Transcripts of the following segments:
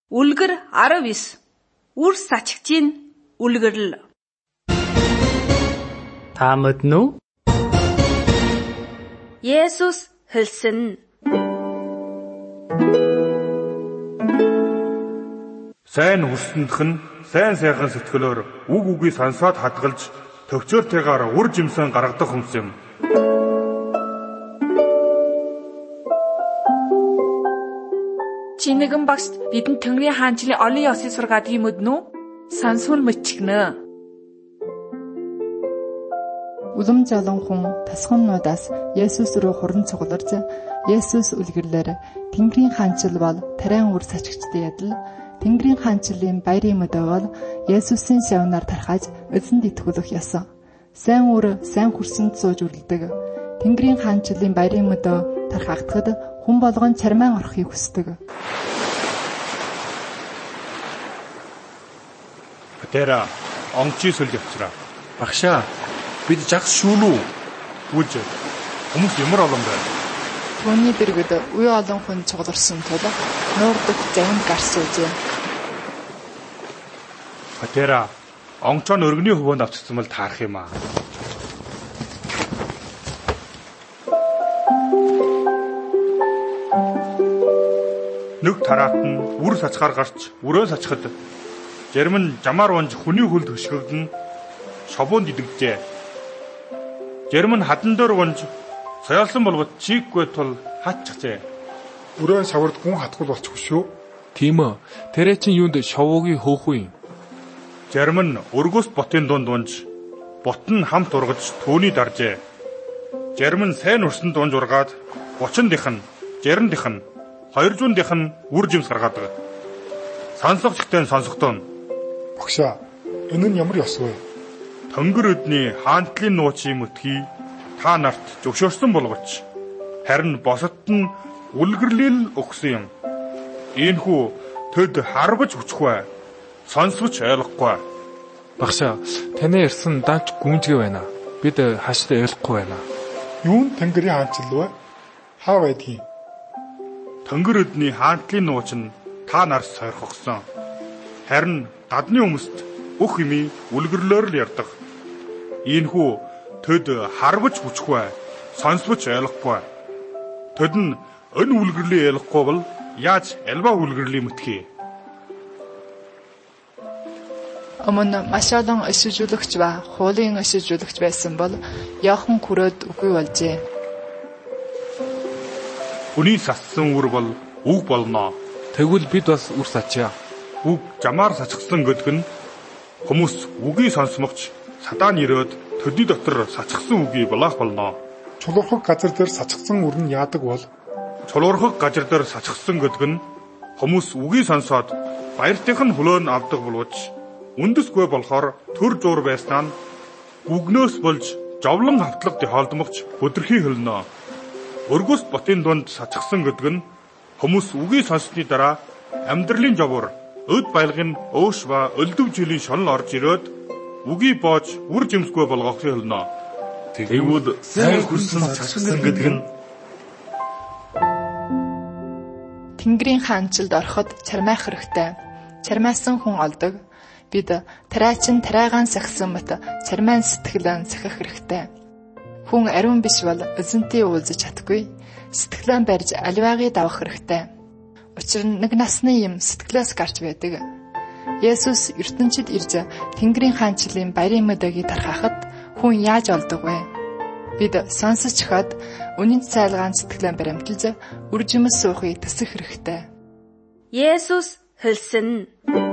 Үлгэр 19. Үр сачигчийн үлгэрл. Та мэднэ үү? Есүс хэлсэн. Сайн хүссэндх нь сайн сайхан сэтгэлөөр үг үгийг сонсоод хадгалж төгчөөртэйгээр үр жимсэн гаргадаг хүмүүс юм. Чи нэгэн багш бидэнд Тэнгэрийн хаанчлалын олон ёсыг сургаадаг юм үднү? Сансвал мөчгнө. Улам залан хүн тасганнуудаас Есүс рүү хуран цугларч Есүс үлгэрлээр Тэнгэрийн хаанчил бол тариан үр сачигчдын адил Тэнгэрийн хаанчлалын баярын мөдөө бол Есүсийн шавнаар тархаж эзэнд итгүүлэх ёсон. Сайн үр сайн хүрсэнд сууж үргэлдэг. Тэнгэрийн хаанчлалын баярын мөдөө тархагдахад хүн болгон чармаан орохыг хүсдэг. Патера, онгочийн сүлж авчраа. Багшаа, бид жагс шүүнүү. Үгүй хүмүүс ямар олон байна. Түүний дэргэд үе олон хүн цугларсан тул нуурдах завинд гарс үжээ. Патера, онгочоо өргөний хөвөнд авчихсан бол таарах юм аа. Нэг тараат нь үр сачгаар гарч өрөө сачхад Жермэн жамаар унж хүний хөлд хөшгөгдөн шовоонд идэвжээ. Жермэн хадан дээр унж соёолсон болгоод чийггүй тул хааччихжээ. Өрөө савард гүн хатгал болчихгүй шүү. Тийм ээ. Тэрэ чин юунд шовоогийн хөөхүй юм. Жермэн өргөс ботын дунд унж бот нь хамт ургаж түүний даржээ. Жермэн сайн урсанд унж ургаад 30-ных нь, 60-ных нь, 200-ных нь үр жимс гаргадаг. Сонсогчтой сонсогдсон. Багшаа, энэ нь ямар ёс вэ? Тэнгэр өдний хаантлын нуучийн мөтгий та нарт зөвшөөрсөн болгоч. Харин босот нь үлгэрлэл өгсөн юм. Ийхүү төд харваж хүчгүй, сонсвч ойлгохгүй. Багшаа, таны ирсэн данч гүнжгээ байна. Бид хаашд ойлгохгүй байна. Юун Тэнгэрийн хаанчил вэ? Хаа байдгийг? Тэнгэр өдний хаантлын нууч нь та нарт сойрхогсон. Харин гадны хүмүүст өх хэмээн үлгэрлөөр л ярддаг. Ийхүү төд харваж хүчгүй, сонсвч ойлгохгүй. Төд нь энэ үлгэрлийг ойлгохгүй бол яаж альва үлгэрлийг мэдхий? Өмнө маш олон өшөжүүлэгч ба хуулийн өшөжүүлэгч байсан бол Йохан хүрээд үгүй болжээ. Хүний сассан үр бол үг болно. Тэгвэл бид бас үр сачаа. Үг жамаар сачгсан гэдэг нь хүмүүс үгийг сонсмогч садаан ирээд төдий дотор сачгсан үгийг балаах болно. Чулуурхаг газар дээр сачгсан үр нь яадаг бол? Чулуурхаг газар дээр сачгсан гэдэг нь хүмүүс үгийг сонсоод баяртынх нь хөлөө нь авдаг боловч үндэсгүй болохоор төр зур байснаа нь үгнөөс болж жовлон хавтлаг тохиолдмогч хөдөрхий хөлнө. Өргөс ботын дунд сачгсан гэдэг нь хүмүүс үгийг сонссны дараа амьдралын жовор өд баялагын өөш ба өлдөв жилийн шонол орж ирээд үгийг боож үр жимсгүй болгохыг хөлнө. Тэгвэл сайн хүрсэн сачгсан гэдэг нь Тэнгэрийн хаанчилд ороход чармайх хэрэгтэй. Чармайсан хүн олдог. Бид тарайчин тарайгаан сахисан мот чармайн сэтгэлэн сахих хэрэгтэй. Хүн ариун биш бол эзэнтэй уулзаж чадахгүй. Сэтгэлэн барьж аливаагийг давах хэрэгтэй. Учир нь нэг насны юм сэтгэлээс гарч байдаг. Есүс ертөнцид ирж Тэнгэрийн хаанчлалын баярын мөдөгийг тархахад хүн яаж олдог вэ? Бид сонсож чад үнэн цайлгаан сэтгэлэн баримталж үржимс суухыг төсөх хэрэгтэй. Есүс хэлсэн.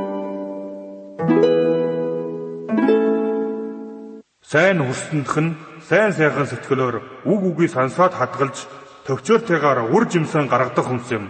Сайн хүссэндх нь сайн сайхан сэтгэлөөр үг үгийг сонсоод хадгалж төгчөөртэйгээр үр жимсэн гаргадаг хүмүүс юм.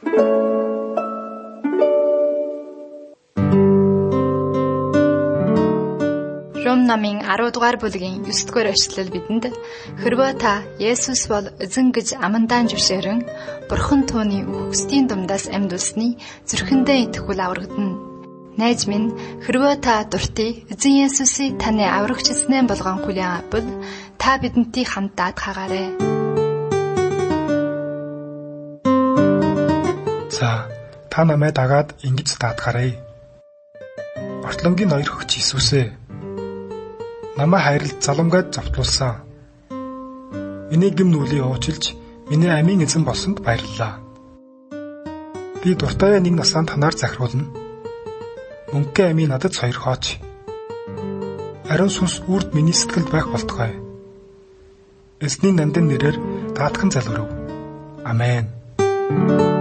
Ром намын 10 дугаар бүлгийн 9 дугаар эшлэл бидэнд хэрвээ та Есүс бол эзэн гэж амандаа зөвшөөрөн Бурхан түүний үгсдийн дундаас амьдулсны зүрхэндээ итгэвэл аврагдана. Найз минь, хэрвээ та дуртай эзэн Есүсийг таны аврагч эзнээ болгон хүлээн авбал та бидэнтэй хамтдаад хагаарай. За, та намайг дагаад ингэж даатгаарай. Ортлонгийн ноёр хөгч Иесусээ, намайг хайрлж заламгайд зовтлуулсан. Миний гэм нүглийг уучилж, миний амийн эзэн болсонд баярлалаа. Би дуртай нэг насаан танаар захируулна. Мөнгөний амийн надад сойрхооч. Ариун сүнс үрд миний сэтгэлд байх болтугай. Эзний нандин нэрээр даатхан залбирав. Амен.